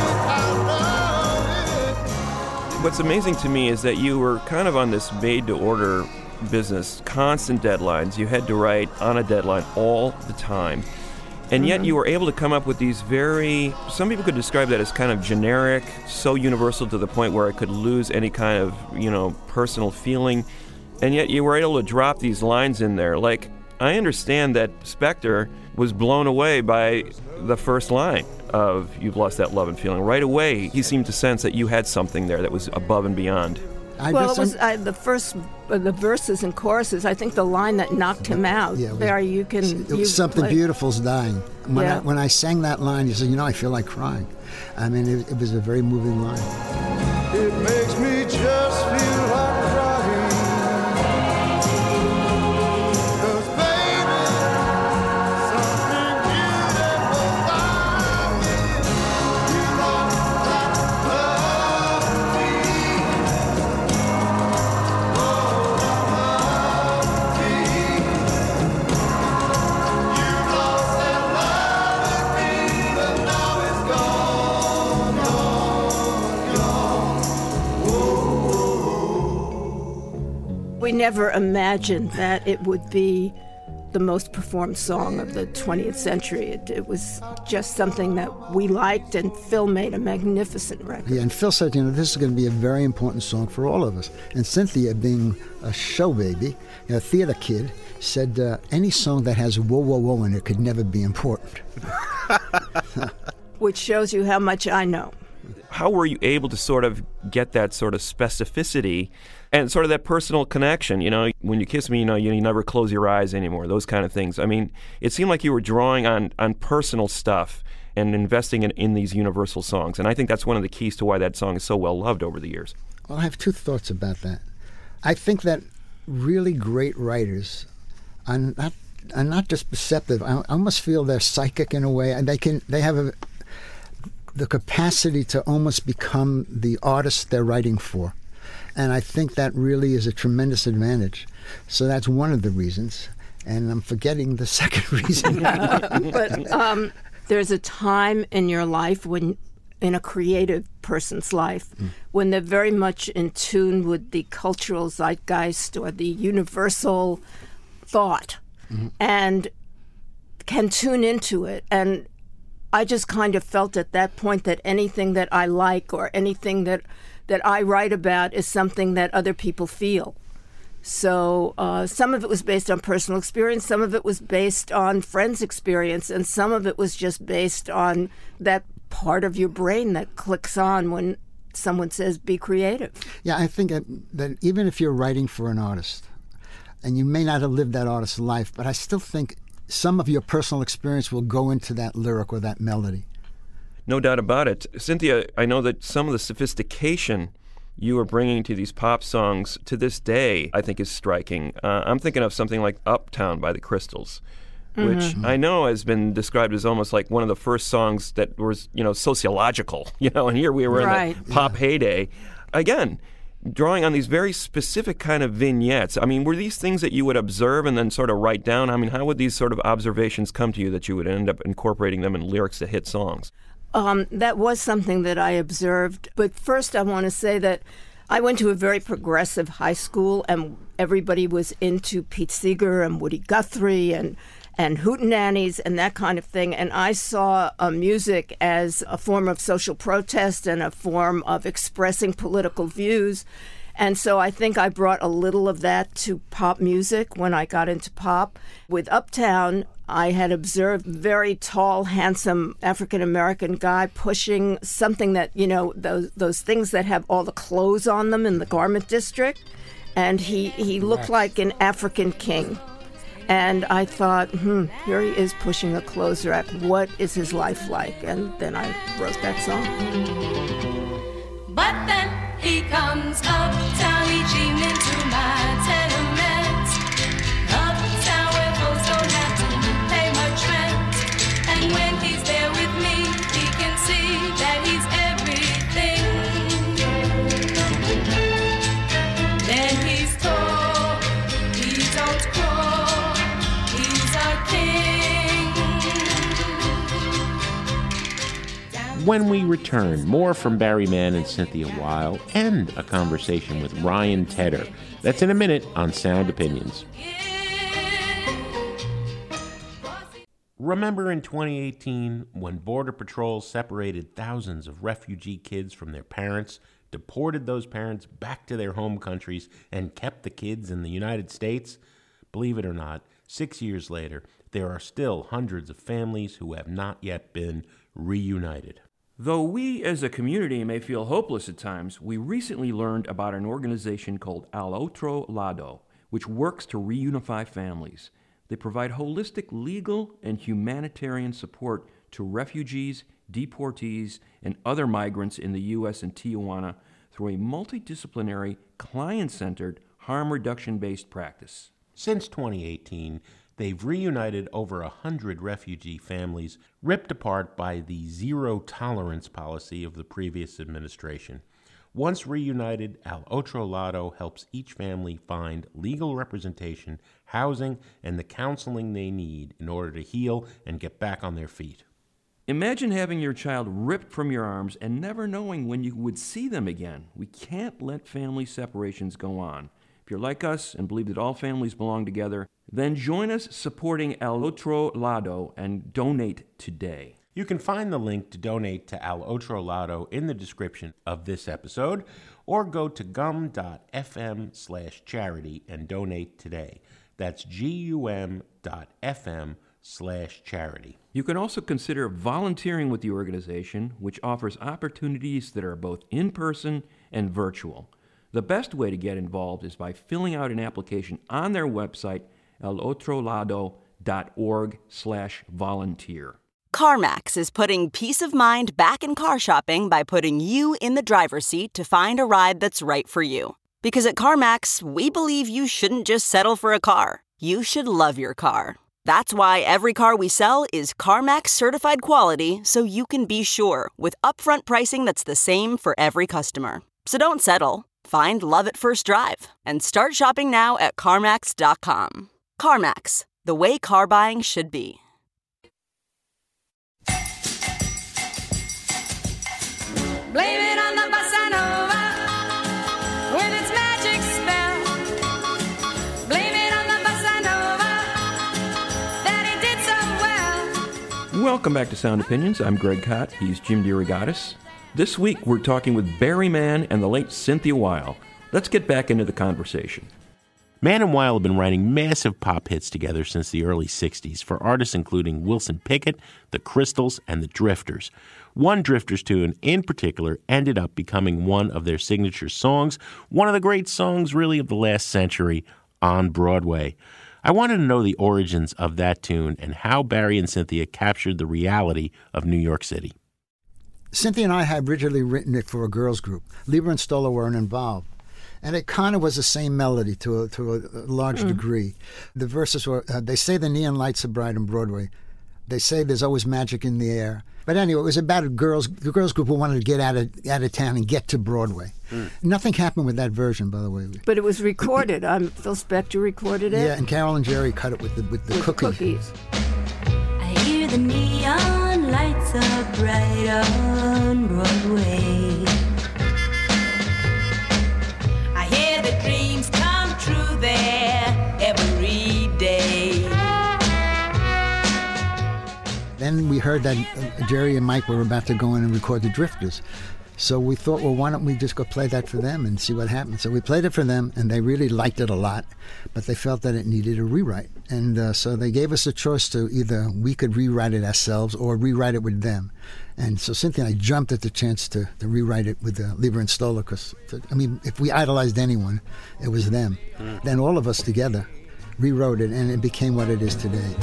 I know it. What's amazing to me is that you were kind of on this made-to-order business, constant deadlines. You had to write on a deadline all the time. And yet you were able to come up with these very, some people could describe that as kind of generic, so universal to the point where it could lose any kind of, you know, personal feeling. And yet you were able to drop these lines in there. Like, I understand that Spector was blown away by the first line of You've Lost That Love and Feeling. Right away, he seemed to sense that you had something there that was above and beyond. I well, guess it was I'm- uh, the first, uh, the verses and choruses. I think the line that knocked him out. Yeah, it was- there, you can. It you was Something play- Beautiful's dying. When, Yeah. I, when I sang that line, you said, you know, I feel like crying. I mean, it, it was a very moving line. It makes me just feel like crying. 'Cause baby, something beautiful about it. You lost that love feeling. Oh, love feeling. You lost that love feeling. Now it's gone, gone, gone. We never imagined that it would be the most performed song of the twentieth century. It, it was just something that we liked, and Phil made a magnificent record. Yeah, and Phil said, you know, this is going to be a very important song for all of us. And Cynthia, being a show baby, a theater kid, said uh, any song that has whoa, whoa, whoa in it could never be important. Which shows you how much I know. How were you able to sort of get that sort of specificity and sort of that personal connection? You know, when you kiss me, you know, you, you never close your eyes anymore, those kind of things. I mean, it seemed like you were drawing on, on personal stuff and investing in, in these universal songs. And I think that's one of the keys to why that song is so well loved over the years. Well, I have two thoughts about that. I think that really great writers are not, are not just perceptive. I, I almost feel they're psychic in a way, and they can they have a, the capacity to almost become the artist they're writing for. And I think that really is a tremendous advantage. So that's one of the reasons. And I'm forgetting the second reason. But um, there's a time in your life when, in a creative person's life, Mm. when they're very much in tune with the cultural zeitgeist or the universal thought, Mhm. and can tune into it. And I just kind of felt at that point that anything that I like or anything that that I write about is something that other people feel. So uh, some of it was based on personal experience, some of it was based on friends' experience, and some of it was just based on that part of your brain that clicks on when someone says, be creative. Yeah, I think that, that even if you're writing for an artist, and you may not have lived that artist's life, but I still think some of your personal experience will go into that lyric or that melody. No doubt about it. Cynthia, I know that some of the sophistication you are bringing to these pop songs to this day, I think is striking. Uh, I'm thinking of something like Uptown by the Crystals, which Mhm. I know has been described as almost like one of the first songs that was, you know, sociological, you know, and here we were Right. in the pop heyday. Again, drawing on these very specific kind of vignettes. I mean, were these things that you would observe and then sort of write down? I mean, how would these sort of observations come to you that you would end up incorporating them in lyrics to hit songs? Um, that was something that I observed. But first, I want to say that I went to a very progressive high school, and everybody was into Pete Seeger and Woody Guthrie and and hootenannies and that kind of thing. And I saw uh, music as a form of social protest and a form of expressing political views. And so I think I brought a little of that to pop music when I got into pop. With Uptown, I had observed very tall, handsome African-American guy pushing something that, you know, those those things that have all the clothes on them in the garment district. And he, he looked like an African king. And I thought, hmm, here he is pushing a clothes rack. What is his life like? And then I wrote that song. But then he comes uptown each evening to my tenement. Uptown where folks don't have to pay much rent. And when he's there with me, he can see that he's everything. Then he's tall, he don't crawl, he's our king. When we return, more from Barry Mann and Cynthia Weil and a conversation with Ryan Tedder. That's in a minute on Sound Opinions. Remember in twenty eighteen when Border Patrol separated thousands of refugee kids from their parents, deported those parents back to their home countries, and kept the kids in the United States? Believe it or not, six years later, there are still hundreds of families who have not yet been reunited. Though we as a community may feel hopeless at times, we recently learned about an organization called Al Otro Lado, which works to reunify families. They provide holistic legal and humanitarian support to refugees, deportees, and other migrants in the U S and Tijuana through a multidisciplinary, client-centered, harm reduction-based practice. Since twenty eighteen, they've reunited over a hundred refugee families ripped apart by the zero-tolerance policy of the previous administration. Once reunited, Al Otro Lado helps each family find legal representation, housing, and the counseling they need in order to heal and get back on their feet. Imagine having your child ripped from your arms and never knowing when you would see them again. We can't let family separations go on. If you're like us and believe that all families belong together, then join us supporting Al Otro Lado and donate today. You can find the link to donate to Al Otro Lado in the description of this episode, or go to gum.fm slash charity and donate today. That's G-U-M dot F-M slash charity. You can also consider volunteering with the organization, which offers opportunities that are both in-person and virtual. The best way to get involved is by filling out an application on their website, alotrolado.org slash volunteer. CarMax is putting peace of mind back in car shopping by putting you in the driver's seat to find a ride that's right for you. Because at CarMax, we believe you shouldn't just settle for a car. You should love your car. That's why every car we sell is CarMax certified quality, so you can be sure with upfront pricing that's the same for every customer. So don't settle. Find love at first drive and start shopping now at CarMax dot com. CarMax, the way car buying should be. Blame it on the bossa nova with its magic spell. Blame it on the bossa nova that it did so well. Welcome back to Sound Opinions. I'm Greg Kot. He's Jim DeRogatis. This week, we're talking with Barry Mann and the late Cynthia Weil. Let's get back into the conversation. Mann and Weil have been writing massive pop hits together since the early sixties for artists including Wilson Pickett, the Crystals, and the Drifters. One Drifters tune in particular ended up becoming one of their signature songs, one of the great songs really of the last century on Broadway. I wanted to know the origins of that tune and how Barry and Cynthia captured the reality of New York City. Cynthia and I had originally written it for a girls group. Lieber and Stoller weren't involved. And it kind of was the same melody to a, to a large mm. degree. The verses were, uh, they say the neon lights are bright on Broadway. They say there's always magic in the air. But anyway, it was about a girls, the girls group who wanted to get out of, out of town and get to Broadway. Mm. Nothing happened with that version, by the way. But it was recorded. um, Phil Spector recorded it? Yeah, and Carol and Jerry cut it with the, with the with cookie. cookies. I hear the neon lights are bright on Broadway. I hear the dreams come true there every day. Then we heard that uh, Jerry and Mike were about to go in and record the Drifters. So we thought, well, why don't we just go play that for them and see what happens? So we played it for them, and they really liked it a lot, but they felt that it needed a rewrite. And uh, so they gave us a choice to either we could rewrite it ourselves or rewrite it with them. And so Cynthia and I jumped at the chance to, to rewrite it with uh, Lieber and Stoller, because, I mean, if we idolized anyone, it was them. Mm. Then all of us together rewrote it, and it became what it is today.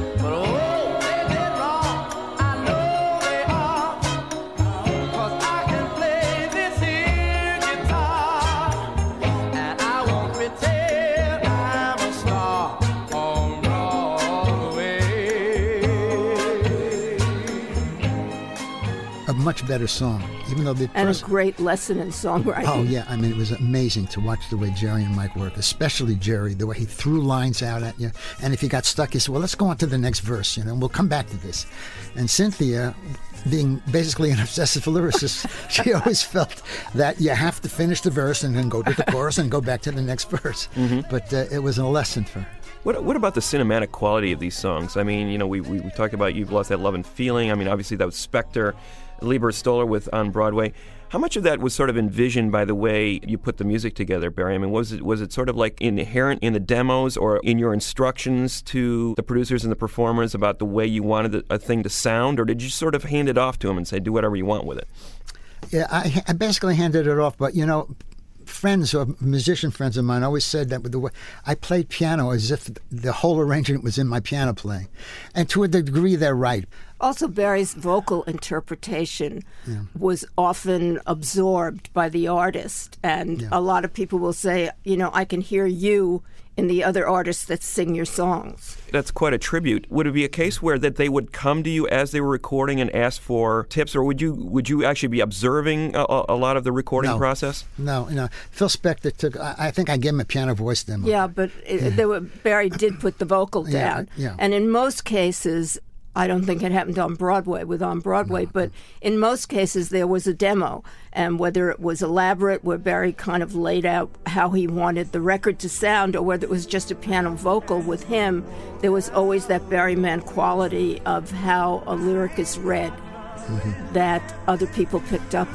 Much better song, even though the and first... a great lesson in songwriting. Oh yeah, I mean, it was amazing to watch the way Jerry and Mike work, especially Jerry, the way he threw lines out at you, and if you got stuck, he said, well, let's go on to the next verse, you know, and we'll come back to this. And Cynthia, being basically an obsessive lyricist, she always felt that you have to finish the verse and then go to the chorus and go back to the next verse. Mm-hmm. But uh, it was a lesson for her. What what about the cinematic quality of these songs? I mean, you know, we, we, we talked about You've Lost That Love and Feeling. I mean, obviously that was Spector, Lieber Stoller with On Broadway. How much of that was sort of envisioned by the way you put the music together, Barry? I mean, was it was it sort of like inherent in the demos or in your instructions to the producers and the performers about the way you wanted a thing to sound, or did you sort of hand it off to them and say, do whatever you want with it? Yeah, I, I basically handed it off, but, you know, friends or musician friends of mine always said that with the way I played piano as if the whole arrangement was in my piano playing. And to a degree, they're right. Also, Barry's vocal interpretation yeah. was often absorbed by the artist. And yeah. a lot of people will say, you know, I can hear you in the other artists that sing your songs. That's quite a tribute. Would it be a case where that they would come to you as they were recording and ask for tips, or would you would you actually be observing a, a lot of the recording no. process? No, no. Phil Spector took, I, I think I gave him a piano voice demo. Yeah, but it, there were, Barry did put the vocal down. Yeah, yeah. And in most cases, I don't think it happened on Broadway with On Broadway, no. but in most cases there was a demo. And whether it was elaborate, where Barry kind of laid out how he wanted the record to sound, or whether it was just a piano vocal with him, there was always that Barry Mann quality of how a lyric is read mm-hmm. that other people picked up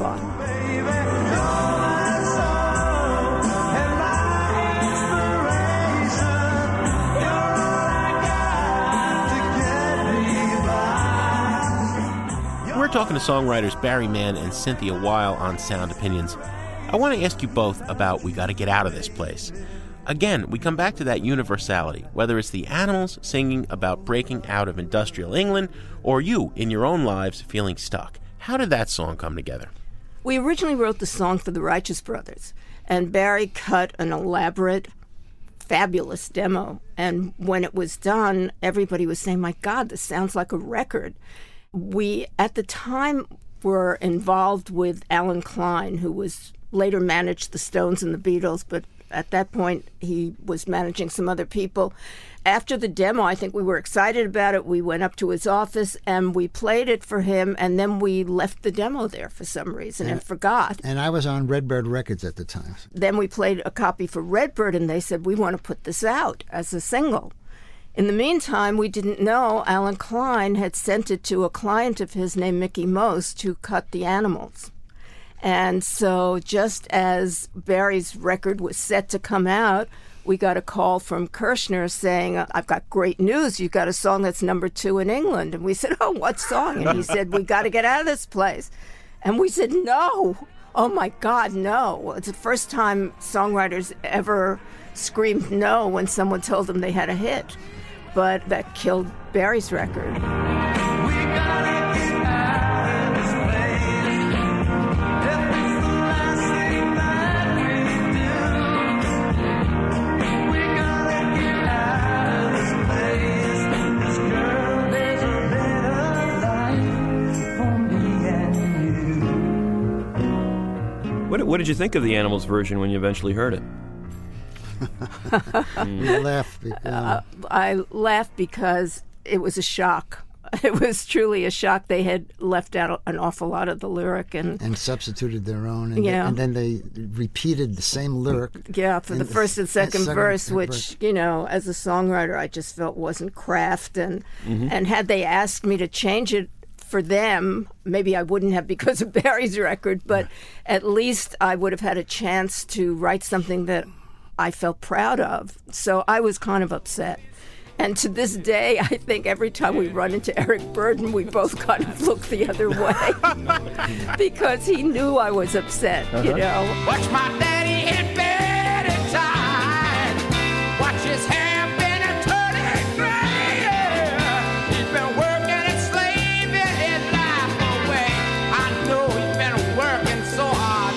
on. We're talking to songwriters Barry Mann and Cynthia Weil on Sound Opinions. I want to ask you both about We Gotta Get Out of This Place. Again, we come back to that universality, whether it's the Animals singing about breaking out of industrial England, or you, in your own lives, feeling stuck. How did that song come together? We originally wrote the song for the Righteous Brothers, and Barry cut an elaborate, fabulous demo. And when it was done, everybody was saying, my God, this sounds like a record. We, at the time, were involved with Alan Klein, who was later managed the Stones and the Beatles, but at that point he was managing some other people. After the demo, I think we were excited about it. We went up to his office and we played it for him, and then we left the demo there for some reason and, and forgot. And I was on Redbird Records at the time. Then we played a copy for Redbird, and they said, we want to put this out as a single. In the meantime, we didn't know Alan Klein had sent it to a client of his named Mickey Most, who cut the Animals. And so just as Barry's record was set to come out, we got a call from Kirshner saying, I've got great news. You've got a song that's number two in England. And we said, oh, what song? And he said, we got to get out of this place. And we said, no. Oh, my God, no. It's the first time songwriters ever screamed no when someone told them they had a hit. But that killed Barry's record. We gotta get out of this place. What, what did you think of the Animals version when you eventually heard it? We laughed. Because, uh, I laughed because it was a shock. It was truly a shock. They had left out an awful lot of the lyric and and substituted their own. And, yeah. they, and then they repeated the same lyric. Yeah, for the first and second, second verse, verse. which, you know, as a songwriter, I just felt wasn't craft. And Mm-hmm. and had they asked me to change it for them, maybe I wouldn't have because of Barry's record, but at least I would have had a chance to write something that I felt proud of. So I was kind of upset. And to this day, I think every time we run into Eric Burdon, we both kind of look the other way because he knew I was upset, uh-huh. you know. Watch my daddy in bed at time. Watch his hair been and turning gray. Yeah. He's been working and slaving his life away. I know he's been working so hard.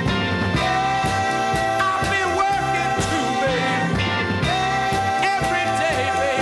I've been working too, baby. Every day, baby.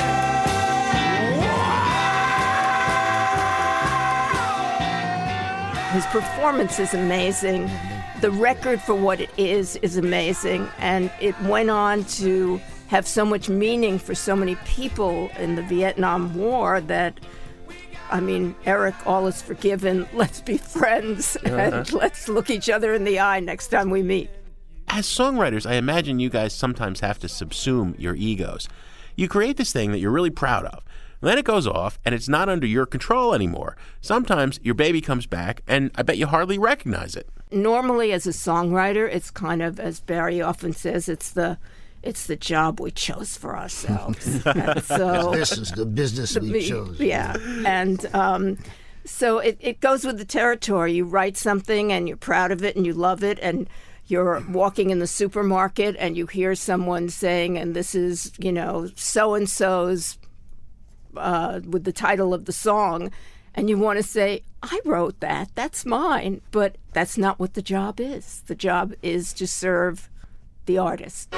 His performance is amazing. The record for what it is is amazing. And it went on to have so much meaning for so many people in the Vietnam War that, I mean, Eric, all is forgiven. Let's be friends Uh-huh. and let's look each other in the eye next time we meet. As songwriters, I imagine you guys sometimes have to subsume your egos. You create this thing that you're really proud of. Then it goes off, and it's not under your control anymore. Sometimes your baby comes back, and I bet you hardly recognize it. Normally, as a songwriter, it's kind of, as Barry often says, it's the it's the job we chose for ourselves. And so this is the business we the- chose. Yeah, and um, so it, it goes with the territory. You write something, and you're proud of it, and you love it, and you're walking in the supermarket, and you hear someone saying, and this is, you know, so-and-so's, Uh, with the title of the song, and you want to say, I wrote that, that's mine. But that's not what the job is. The job is to serve the artist.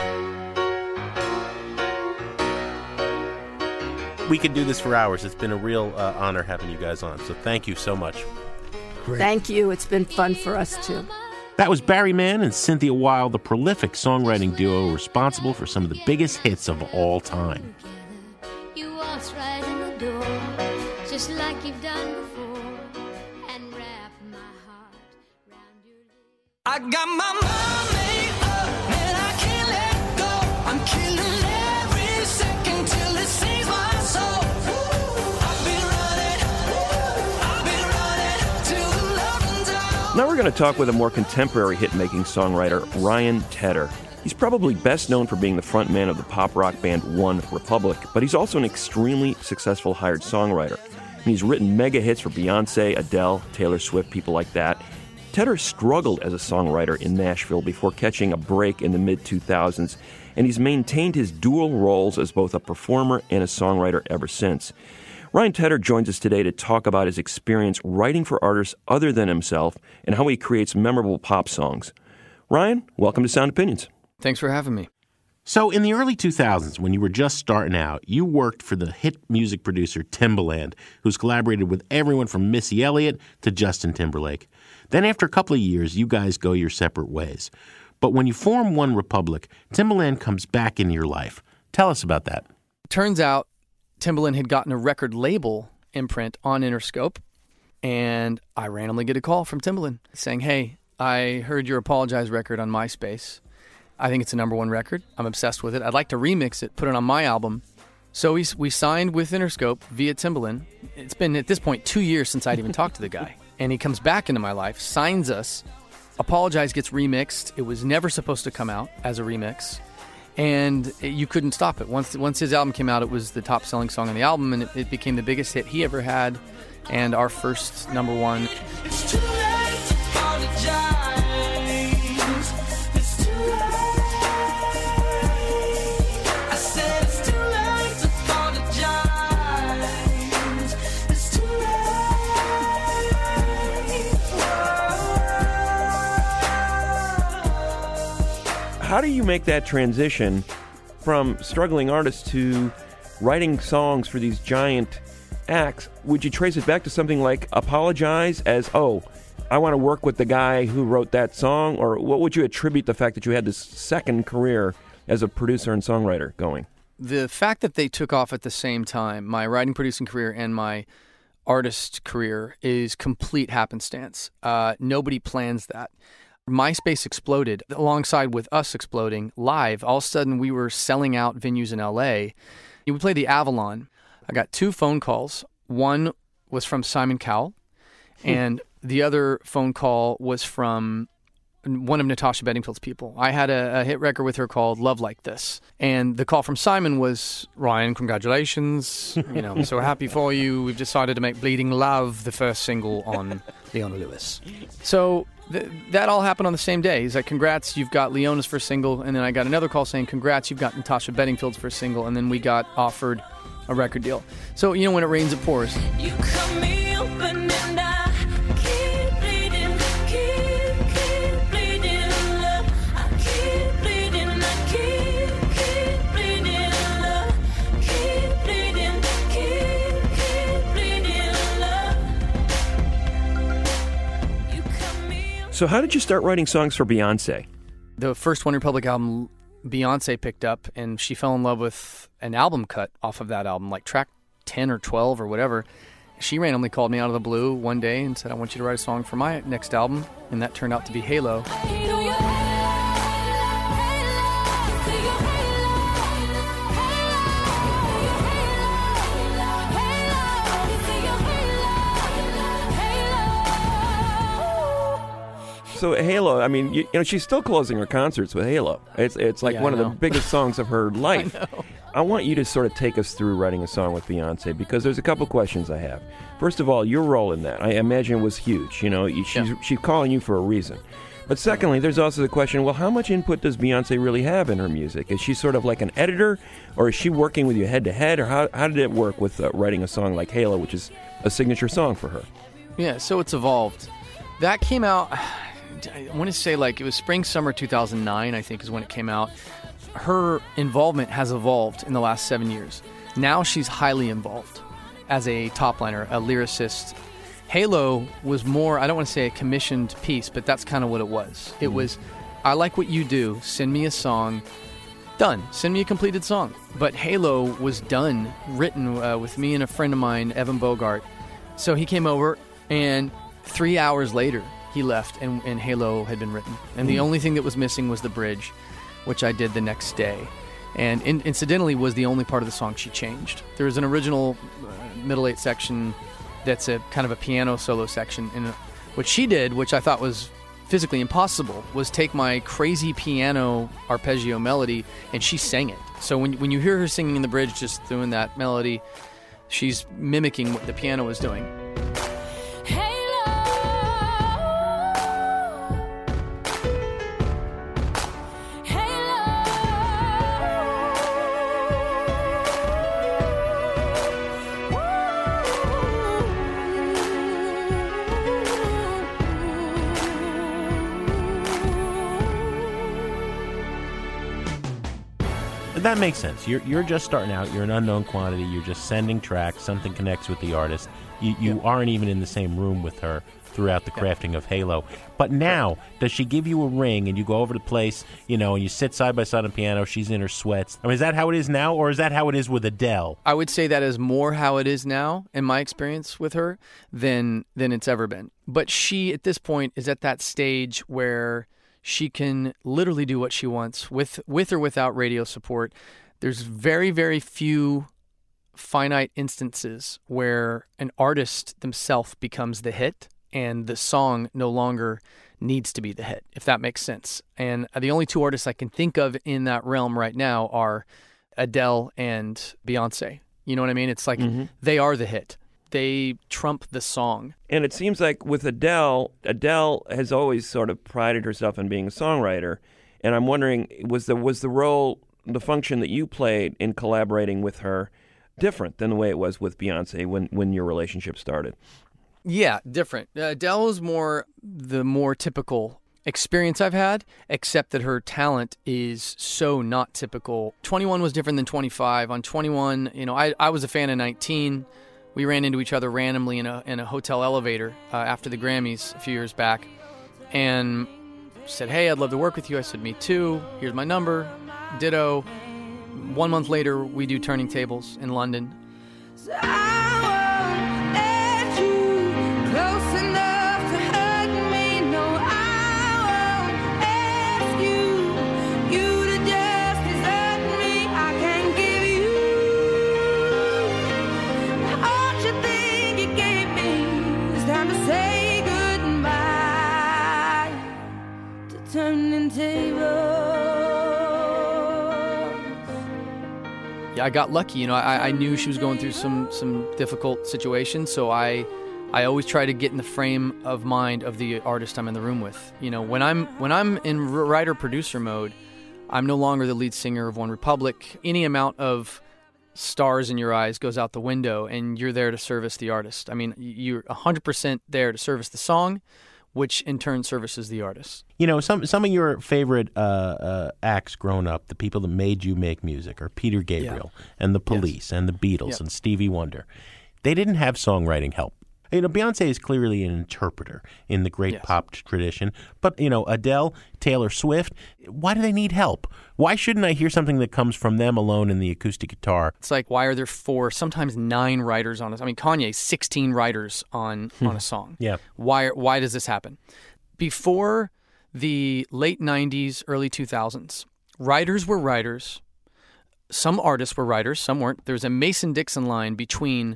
We could do this for hours. It's been a real uh, honor having you guys on, so thank you so much. Great. Thank you. It's been fun for us, too. That was Barry Mann and Cynthia Weil, the prolific songwriting duo responsible for some of the biggest hits of all time. You waltz right in the door, just like you've done before, and wrap my heart round your lips. I got my mind made up, and I can't let go. I'm killing every second till it sings my soul. I've been running, I've been running till the loving's out. Now we're going to talk with a more contemporary hit-making songwriter, Ryan Tedder. He's probably best known for being the frontman of the pop rock band One Republic, but he's also an extremely successful hired songwriter. And he's written mega hits for Beyonce, Adele, Taylor Swift, people like that. Tedder struggled as a songwriter in Nashville before catching a break in the mid two thousands, and he's maintained his dual roles as both a performer and a songwriter ever since. Ryan Tedder joins us today to talk about his experience writing for artists other than himself and how he creates memorable pop songs. Ryan, welcome to Sound Opinions. Thanks for having me. So in the early two thousands, when you were just starting out, you worked for the hit music producer Timbaland, who's collaborated with everyone from Missy Elliott to Justin Timberlake. Then after a couple of years, you guys go your separate ways. But when you form One Republic, Timbaland comes back into your life. Tell us about that. Turns out Timbaland had gotten a record label imprint on Interscope, and I randomly get a call from Timbaland saying, hey, I heard your Apologize record on MySpace. I think it's a number one record. I'm obsessed with it. I'd like to remix it, put it on my album. So we we signed with Interscope via Timbaland. It's been, at this point, two years since I'd even talked to the guy. And he comes back into my life, signs us. Apologize gets remixed. It was never supposed to come out as a remix. And you couldn't stop it. Once once his album came out, it was the top-selling song on the album, and it, it became the biggest hit he ever had and our first number one. It's too late to apologize. It's too late. I said it's too late to apologize. It's too late. How do you make that transition from struggling artists to writing songs for these giant acts? Would you trace it back to something like Apologize as, oh, I want to work with the guy who wrote that song? Or what would you attribute the fact that you had this second career as a producer and songwriter going? The fact that they took off at the same time, my writing producing career and my artist career, is complete happenstance. Uh, nobody plans that. MySpace exploded alongside with us exploding live. All of a sudden, we were selling out venues in L A. We played the Avalon. I got two phone calls. One was from Simon Cowell, and the other phone call was from one of Natasha Bedingfield's people. I had a, a hit record with her called Love Like This. And the call from Simon was, Ryan, congratulations. You know, I'm so happy for you. We've decided to make Bleeding Love the first single on Leona Lewis. So th- that all happened on the same day. He's like, congrats, you've got Leona's first single. And then I got another call saying, congrats, you've got Natasha Bedingfield's first single. And then we got offered a record deal. So, you know, when it rains, it pours. You cut me open and I keep bleeding, keep, keep bleeding love. I keep bleeding, I keep, keep bleeding love. Keep bleeding, keep, keep bleeding love. You cut me So how did you start writing songs for Beyonce? The first One Republic album Beyonce picked up, and she fell in love with an album cut off of that album, like track ten or twelve or whatever. She randomly called me out of the blue one day and said, I want you to write a song for my next album, and that turned out to be Halo. So Halo, I mean, you, you know, she's still closing her concerts with Halo. It's it's like Yeah, one I of the know. biggest songs of her life. I know. I want you to sort of take us through writing a song with Beyonce, because there's a couple questions I have. First of all, your role in that, I imagine, was huge. You know, you- she's Yeah. she's calling you for a reason. But secondly, there's also the question, well, how much input does Beyonce really have in her music? Is she sort of like an editor, or is she working with you head to head, or how how did it work with uh, writing a song like Halo, which is a signature song for her? Yeah, so it's evolved. That came out, I want to say like it was spring, summer two thousand nine, I think is when it came out. Her involvement has evolved in the last seven years. Now she's highly involved as a top liner, a lyricist. Halo was more, I don't want to say a commissioned piece, but that's kind of what it was. It was, I like what you do, send me a song, done. Send me a completed song. But Halo was done, written uh, with me and a friend of mine, Evan Bogart. So he came over, and three hours later, he left, and, and Halo had been written. And the Mm. only thing that was missing was the bridge, which I did the next day. And in, incidentally was the only part of the song she changed. There was an original uh, middle eight section that's a kind of a piano solo section. And what she did, which I thought was physically impossible, was take my crazy piano arpeggio melody, and she sang it. So when, when you hear her singing in the bridge, just doing that melody, she's mimicking what the piano was doing. That makes sense. You're you're just starting out. You're an unknown quantity. You're just sending tracks. Something connects with the artist. You you Yeah. aren't even in the same room with her throughout the crafting of Halo. But now, does she give you a ring and you go over to the place, you know, and you sit side by side on the piano? She's in her sweats. I mean, is that how it is now, or is that how it is with Adele? I would say that is more how it is now, in my experience with her, than than it's ever been. But she, at this point, is at that stage where she can literally do what she wants with with or without radio support. There's very, very few finite instances where an artist themselves becomes the hit and the song no longer needs to be the hit, if that makes sense. And the only two artists I can think of in that realm right now are Adele and Beyonce. You know what I mean? It's like Mhm. they are the hit. They trump the song. And it seems like with Adele, Adele has always sort of prided herself on being a songwriter. And I'm wondering, was the was the role, the function that you played in collaborating with her different than the way it was with Beyonce when, when your relationship started? Yeah, different. Uh, Adele is more the more typical experience I've had, except that her talent is so not typical. twenty-one was different than twenty-five. On twenty-one, you know, I, I was a fan of nineteen. We ran into each other randomly in a in a hotel elevator uh, after the Grammys a few years back, and said, "Hey, I'd love to work with you." I said, "Me too. Here's my number." Ditto. One month later, we do Turning Tables in London. So I won't let you close enough to hurt me. No, I won't ask you. You to just desert me. I can give you all you think you gave me. It's time to say goodbye to Turning Tables. Yeah, I got lucky. You know, I, I knew she was going through some some difficult situations, so I I always try to get in the frame of mind of the artist I'm in the room with. You know, when I'm when I'm in writer producer mode, I'm no longer the lead singer of One Republic. Any amount of stars in your eyes goes out the window, and you're there to service the artist. I mean, you're one hundred percent there to service the song, which in turn services the artist. You know, some some of your favorite uh, uh, acts growing up, the people that made you make music, are Peter Gabriel yeah. and the Police yes. and the Beatles yep. and Stevie Wonder. They didn't have songwriting help. You know, Beyonce is clearly an interpreter in the great yes. pop tradition. But, you know, Adele, Taylor Swift, why do they need help? Why shouldn't I hear something that comes from them alone in the acoustic guitar? It's like, why are there four, sometimes nine writers on it? I mean, Kanye, sixteen writers on, hmm. on a song. Yeah. Why, why does this happen? Before the late nineties, early two thousands, writers were writers. Some artists were writers, some weren't. There was a Mason-Dixon line between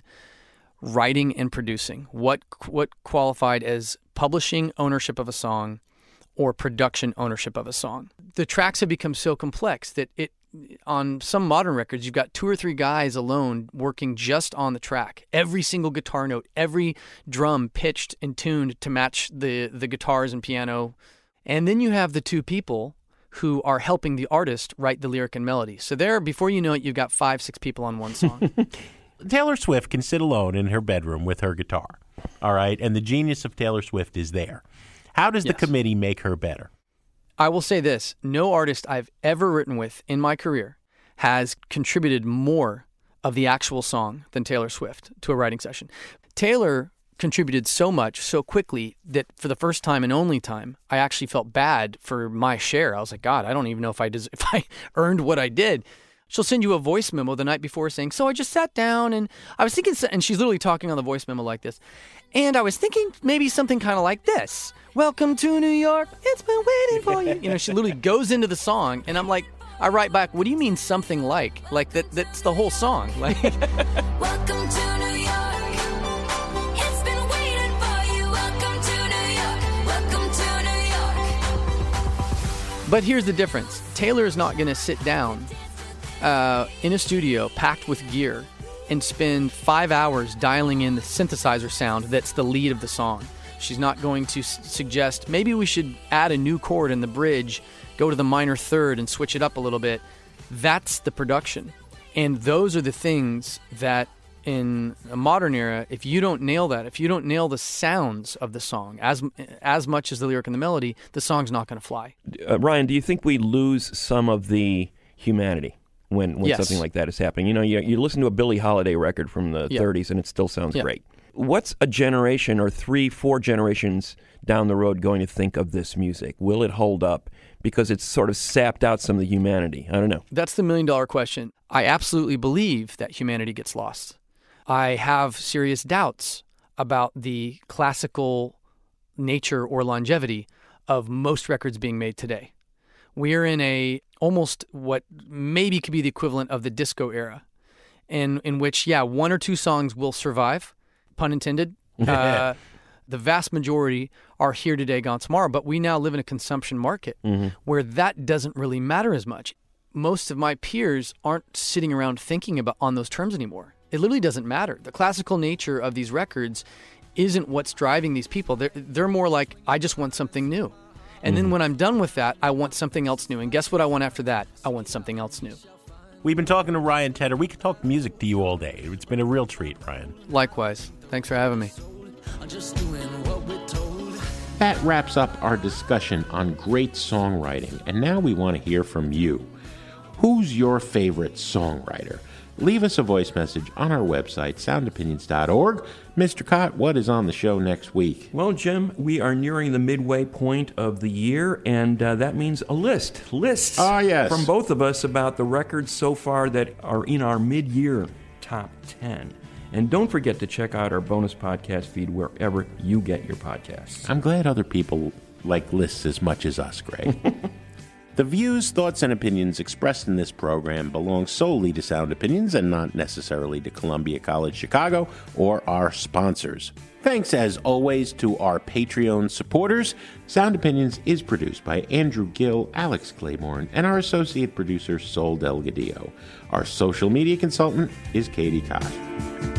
writing and producing. What what qualified as publishing ownership of a song or production ownership of a song. The tracks have become so complex that it on some modern records, you've got two or three guys alone working just on the track. Every single guitar note, every drum pitched and tuned to match the, the guitars and piano. And then you have the two people who are helping the artist write the lyric and melody. So there, before you know it, you've got five, six people on one song. Taylor Swift can sit alone in her bedroom with her guitar, all right? And the genius of Taylor Swift is there. How does the Yes. committee make her better? I will say this. No artist I've ever written with in my career has contributed more of the actual song than Taylor Swift to a writing session. Taylor contributed so much so quickly that for the first time and only time, I actually felt bad for my share. I was like, God, I don't even know if I des- if I earned what I did. She'll send you a voice memo the night before saying, so I just sat down and I was thinking, and she's literally talking on the voice memo like this, and I was thinking maybe something kind of like this. Welcome to New York. It's been waiting for you. You know, she literally goes into the song, and I'm like, I write back, what do you mean something like? Like that that's the whole song. Like Welcome to New York. It's been waiting for you. Welcome to New York. Welcome to New York. But here's the difference. Taylor is not going to sit down uh, in a studio packed with gear and spend five hours dialing in the synthesizer sound that's the lead of the song. She's not going to s- suggest, maybe we should add a new chord in the bridge, go to the minor third and switch it up a little bit. That's the production. And those are the things that in a modern era, if you don't nail that, if you don't nail the sounds of the song as as much as the lyric and the melody, the song's not going to fly. Uh, Ryan, do you think we lose some of the humanity when, when Yes. something like that is happening? You know, you, you listen to a Billie Holiday record from the Yeah. thirties and it still sounds Yeah. great. What's a generation or three, four generations down the road going to think of this music? Will it hold up? Because it's sort of sapped out some of the humanity. I don't know. That's the million dollar question. I absolutely believe that humanity gets lost. I have serious doubts about the classical nature or longevity of most records being made today. We're in a almost what maybe could be the equivalent of the disco era, in in which, yeah, one or two songs will survive, pun intended. Uh, the vast majority are here today, gone tomorrow, but we now live in a consumption market Mm-hmm. where that doesn't really matter as much. Most of my peers aren't sitting around thinking about on those terms anymore. It literally doesn't matter. The classical nature of these records isn't what's driving these people. They're, they're more like, I just want something new. And then when I'm done with that, I want something else new. And guess what I want after that? I want something else new. We've been talking to Ryan Tedder. We could talk music to you all day. It's been a real treat, Ryan. Likewise. Thanks for having me. That wraps up our discussion on great songwriting, and now we want to hear from you. Who's your favorite songwriter? leave us a voice message on our website, sound opinions dot org. Mister Cott, what is on the show next week? Well, Jim, we are nearing the midway point of the year, and uh, that means a list. Lists Ah, yes. from both of us about the records so far that are in our mid-year top ten. And don't forget to check out our bonus podcast feed wherever you get your podcasts. I'm glad other people like lists as much as us, Greg. The views, thoughts, and opinions expressed in this program belong solely to Sound Opinions and not necessarily to Columbia College Chicago or our sponsors. Thanks, as always, to our Patreon supporters. Sound Opinions is produced by Andrew Gill, Alex Claiborne, and our associate producer, Sol Delgadillo. Our social media consultant is Katie Koch.